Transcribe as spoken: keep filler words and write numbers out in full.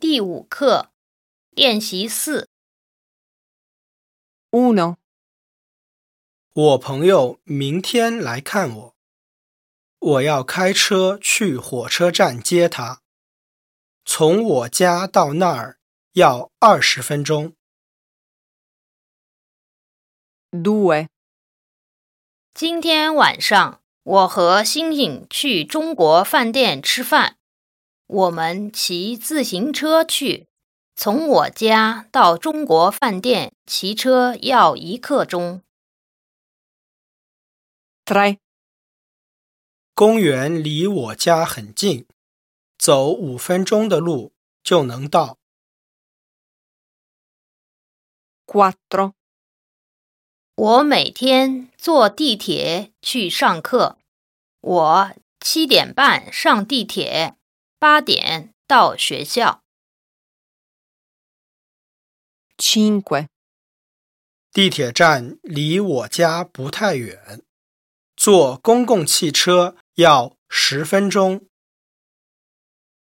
第五课，练习四。 uno, 我朋友明天来看我，我要开车去火车站接他，从我家到那儿要二十分钟。 due, 今天晚上我和星星去中国饭店吃饭，我们骑自行车去，从我家到中国饭店骑车要一刻钟。 tre, 公园离我家很近，走五分钟的路就能到。 quattro, 我每天坐地铁去上课，我七点半上地铁，八点到学校。 cinque, 地铁站离我家不太远，坐公共汽车要十分钟。